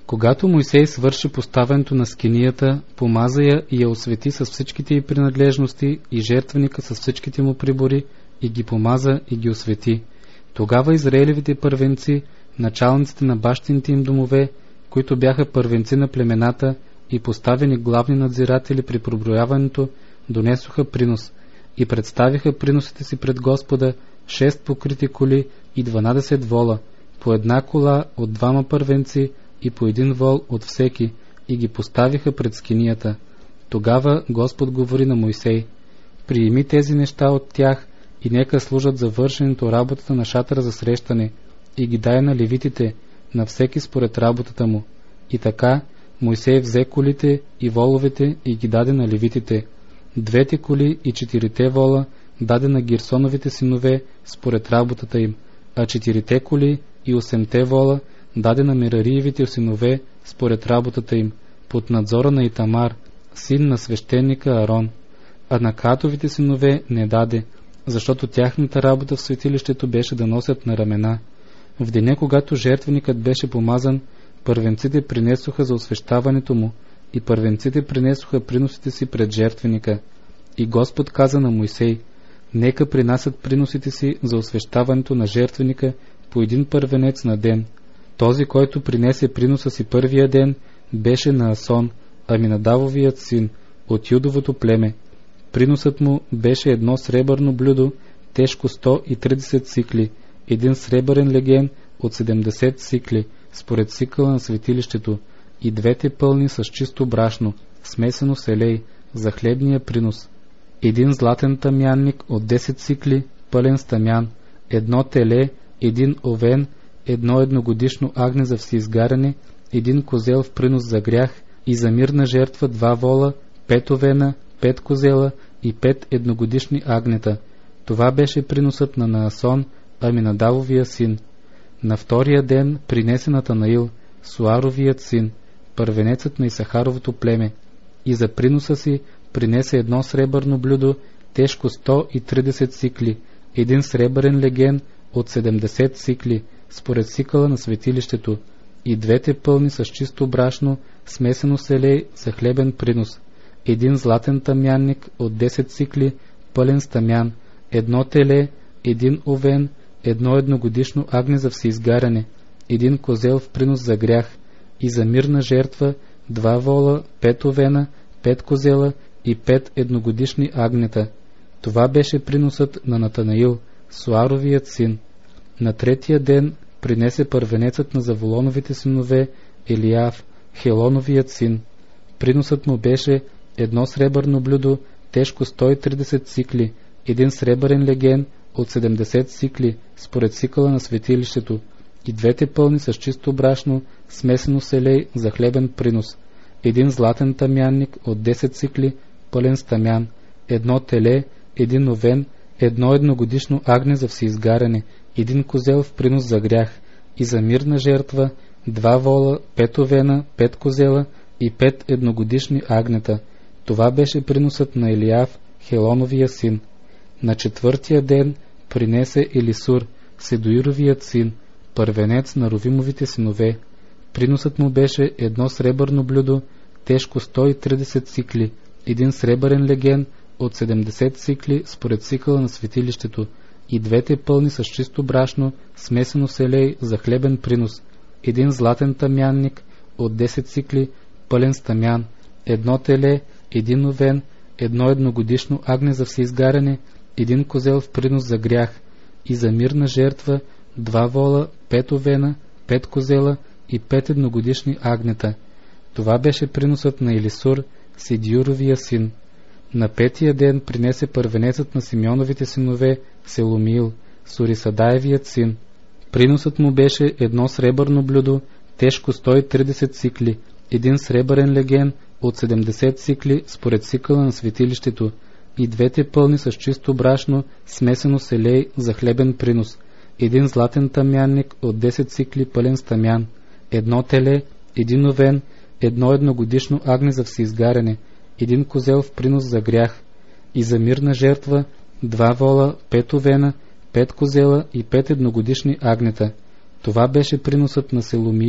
Когато Мойсей свърши поставянето на скинията, помаза я и я освети с всичките й принадлежности и жертвеника с всичките му прибори, и ги помаза и ги освети. Тогава израелевите първенци, началниците на бащините им домове, които бяха първенци на племената и поставени главни надзиратели при проброяването, донесоха принос и представиха приносите си пред Господа 6 покрити коли и 12 вола, по една кола от 2 първенци и по 1 вол от всеки, и ги поставиха пред скинията. Тогава Господ говори на Мойсей: приеми тези неща от тях и нека служат за вършенето работата на шатъра за срещане, и ги дай на левитите, на всеки според работата му. И така Мойсей взе колите и воловете и ги даде на левитите. 2 коли и 4 вола даде на Герсоновите синове според работата им, а 4 коли и 8 вола даде на Мерариевите синове според работата им, под надзора на Итамар, син на свещеника Арон. А на Катовите синове не даде, защото тяхната работа в светилището беше да носят на ramена. В деня, когато жертвеникът беше помазан, първенците принесоха за освещаването му, и първенците принесоха приносите си пред жертвеника. И Господ каза на Мойсей: нека принасят приносите си за освещаването на жертвеника по 1 първенец на ден. Този, който принесе приноса си първия ден, беше Наасон, Аминадавовият син, от Юдовото племе. Приносът му беше 1 сребърно блюдо, тежко 130 сикли, 1 сребърен леген от 70 сикли, според сикъла на светилището, и 2 пълни с чисто брашно, смесено с елей, за хлебния принос. 1 златен тамянник от 10 сикли, пълен с тамян, 1 теле, 1 овен, 1 едногодишно агне за всеизгаряне, 1 козел в принос за грях, и за мирна жертва 2 вола, 5 овена, 5 козела и 5 едногодишни агнета. Това беше приносът на Наасон, Аминадавовия син. На втория ден принесе Натанаил, Суаровият син, първенецът на Исахаровото племе, и за приноса си принесе 1 сребърно блюдо, тежко 130 сикли, 1 сребърен леген от 70 сикли, според сикъла на светилището, и 2 пълни с чисто брашно, смесено с елей за хлебен принос, 1 златен тамянник от 10 сикли, пълен с тамян, 1 теле, 1 овен, 1 едногодишно агне за всеизгаряне, 1 козел в принос за грях, и за мирна жертва 2 вола, 5 овена, 5 козела и 5 едногодишни агнета. Това беше приносът на Натанаил, Суаровият син. На третия ден принесе първенецът на Заволоновите синове Елиав, Хелоновият син. Приносът му беше 1 сребърно блюдо, тежко 130 сикли, 1 сребърен леген от 70 сикли, според сикъла на светилището, и 2 пълни с чисто брашно, смесено с елей за хлебен принос, 1 златен тамянник от 10 сикли, пълен с тамян, 1 теле, 1 овен, 1 едногодишно агне за всеизгаряне, 1 козел в принос за грях, и за мирна жертва 2 вола, 5 овена, 5 козела и 5 едногодишни агнета. Това беше приносът на Елиав, Хелоновия син. На четвъртия ден принесе Елисур, Седоировият син, първенец на Ровимовите синове. Приносът му беше 1 сребърно блюдо, тежко 130 сикли, 1 сребърен леген от 70 сикли според сикъла на светилището, и 2 пълни с чисто брашно, смесено с елей за хлебен принос, 1 златен тамянник от 10 сикли, пълен с тамян, 1 теле, 1 овен, 1 едногодишно агне за всеизгаряне, 1 козел в принос за грях, и за мирна жертва 2 вола, 5 овена, 5 козела и 5 едногодишни агнета. Това беше приносът на Елисур, Сидиуровия син. На 5-тия ден принесе първенецът на Симеоновите синове Селомиил, Сурисадаевият син. Приносът му беше 1 сребърно блюдо, тежко 130 сикли, 1 сребърен леген от 70 сикли според сикъла на светилището, и 2 пълни с чисто брашно, смесено с елей за хлебен принос, 1 златен тамянник от 10 сикли пълен с тамян, 1 теле, 1 овен, 1 едногодишно агне за всеизгаряне, 1 козел в принос за грях, и за мирна жертва 2 вола, 5 овена, 5 козела и 5 едногодишни агнета. Това беше приносът на Селомиил,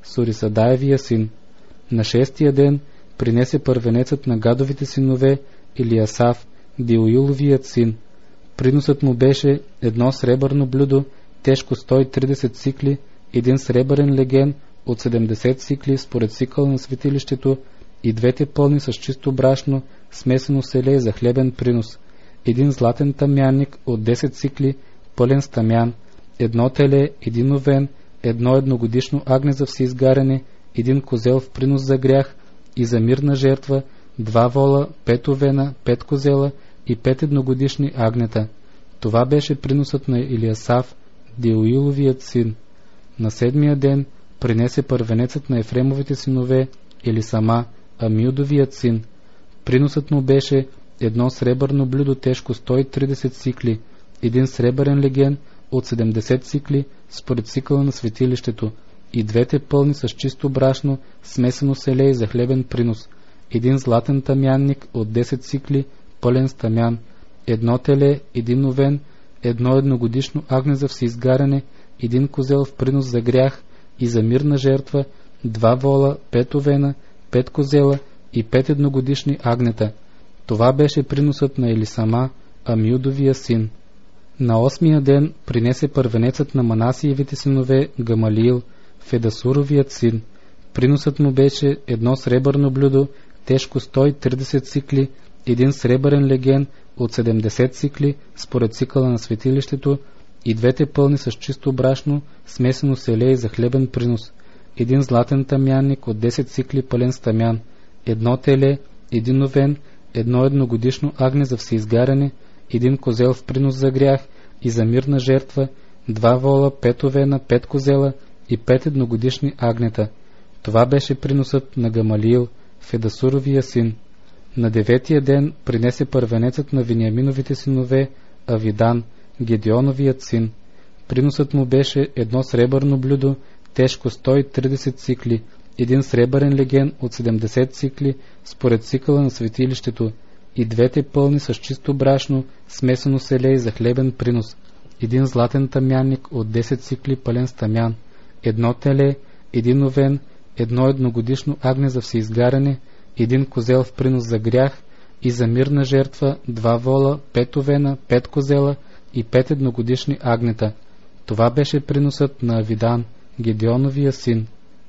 Сурисадаевия син. На 6-тия ден принесе първенецът на Гадовите синове Илиасав, Деуиловият син. Приносът му беше едно сребърно блюдо, тежко 130 сикли, един сребърен леген от 70 сикли според сикъла на светилището и двете пълни с чисто брашно, смесено селе за хлебен принос, един златен тамянник от 10 сикли, пълен с тамян, едно теле, един овен, едно едногодишно агне за всеизгаряне, един козел в принос за грях и за мирна жертва, 2 вола, 5 овена, 5 козела и 5 едногодишни агнета. Това беше приносът на Илиасав, Деуиловият син. На 7-я ден принесе първенецът на Ефремовите синове Елисама, Амиудовият син. Приносът му беше едно сребърно блюдо тежко 130 сикли, един сребърен леген от 70 сикли според сикъла на светилището и двете пълни с чисто брашно, смесено селе за хлебен принос, един златен тамянник от 10 сикли, пълен с тамян, едно теле, един овен, едно едногодишно агне за всеизгаряне, един козел в принос за грях и за мирна жертва, 2 вола, 5 овена, 5 козела и 5 едногодишни агнета. Това беше приносът на Елисама, Амиудовия син. На 8-я ден принесе първенецът на Манасиевите синове Гамалиил, Федасуровият син. Приносът му беше едно сребърно блюдо, тежко 130 сикли, един сребърен леген от 70 сикли според сикъла на светилището и двете пълни с чисто брашно, смесено селе за хлебен принос, един златен тамянник от 10 сикли пълен с тамян, едно теле, един овен, едно едногодишно агне за всеизгаряне, един козел в принос за грях и за мирна жертва, 2 вола, 5 овена, 5 козела и 5 едногодишни агнета. Това беше приносът на Гамалиил, Федасуровия син. На 9-я ден принесе първенецът на Вениаминовите синове Авидан, Гедеоновият син. Приносът му беше едно сребърно блюдо, тежко 130 сикли, един сребърен леген от 70 сикли според сикъла на светилището и двете пълни с чисто брашно, смесено селе за хлебен принос, един златен тамянник от 10 сикли пълен с тамян, едно теле, един овен, едно едногодишно агне за всеизгаряне, един козел в принос за грях и за мирна жертва, 2 вола, 5 овена, 5 козела и 5 едногодишни агнета. Това беше приносът на Авидан, Гедеоновия син.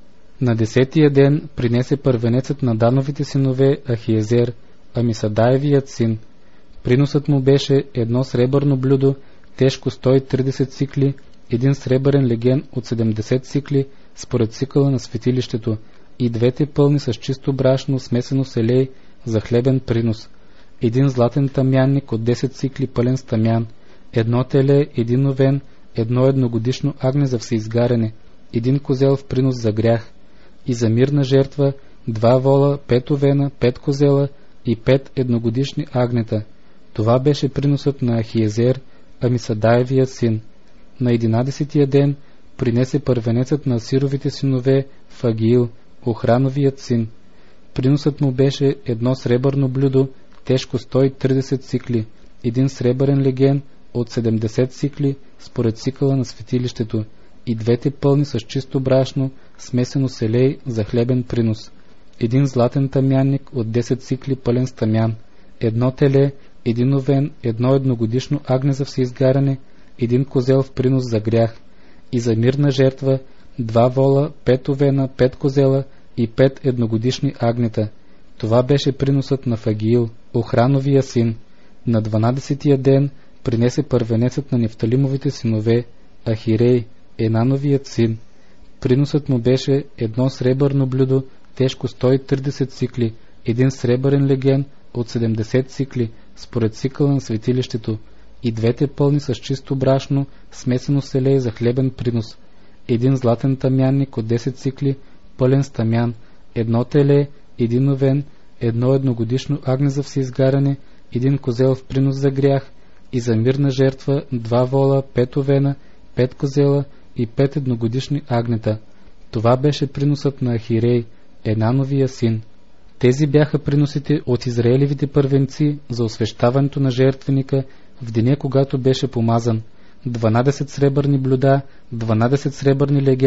На 10-я ден принесе първенецът на Дановите синове Ахиезер, Амисадаевият син. Приносът му беше едно сребърно блюдо, тежко 130 сикли, един сребърен леген от 70 сикли според сикъла на светилището и двете пълни с чисто брашно, смесено селей за хлебен принос, един златен тамянник от 10 сикли пълен с тамян, едно теле, един овен, едно едногодишно агне за всеизгаряне, един козел в принос за грях и за мирна жертва, 2 вола, 5 овена, 5 козела и 5 едногодишни агнета. Това беше приносът на Ахиезер, Амисадаевият син. На 11-я ден принесе първенецът на Асировите синове Фагиил, Охрановият син. Приносът му беше едно сребърно блюдо, тежко 130 сикли, един сребърен леген от 70 сикли според сикъла на светилището и двете пълни с чисто брашно, смесено селей за хлебен принос, един златен тамянник от 10 сикли пълен с тамян, едно теле, един овен, едно едногодишно агне за всеизгаряне, един козел в принос за грях и за мирна жертва, 2 вола, 5 овена, 5 козела и 5 едногодишни агнета. Това беше приносът на Фагиил, Охрановия син. На 12-я ден принесе първенецът на Нефталимовите синове Ахирей, Енановият син. Приносът му беше едно сребърно блюдо, тежко 130 сикли, един сребърен леген от 70 сикли според сикъла на светилището и двете пълни с чисто брашно, смесено селе за хлебен принос, един златен тамянник от 10 сикли пълен с тамян, едно теле, един овен, едно едногодишно агне за всеизгаряне, един козел в принос за грях и за мирна жертва, 2 вола, 5 овена, 5 козела и 5 едногодишни агнета. Това беше приносът на Ахирей, Енановия син. Тези бяха приносите от Израелевите първенци за освещаването на жертвеника в деня, когато беше помазан: 12 сребърни блюда, 12 сребърни легена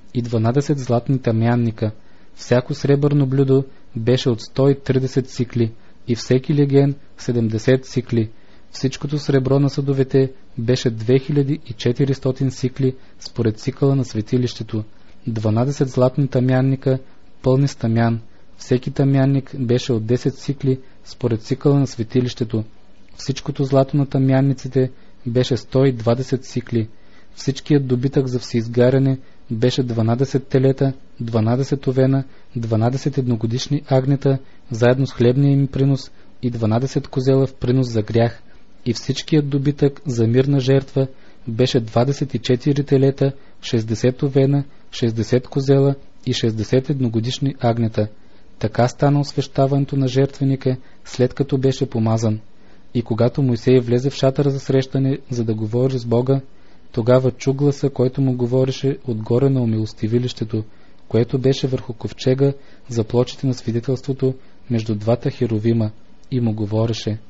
и 12 златни тамянника. Всяко сребърно блюдо беше от 130 сикли и всеки леген 70 сикли. Всичкото сребро на съдовете беше 2400 сикли според цикъла на светилището. 12 златни тамянника, пълни с тамян. Всеки тамянник беше от 10 сикли според цикъла на светилището. Всичкото злато на тамянниците беше 120 сикли. Всичкият добитък за всеизгаряне беше 12 телета, 12 овена, 12 едногодишни агнета, заедно с хлебния им принос и 12 козела в принос за грях. И всичкият добитък за мирна жертва беше 24 телета, 60 овена, 60 козела и 60 едногодишни агнета. Така стана освещаването на жертвеника, след като беше помазан. И когато Мойсей влезе в шатъра за срещане, за да говори с Бога, тогава чу гласа, който му говореше отгоре на умилостивилището, което беше върху ковчега за плочите на свидетелството между двата херовима, и му говореше: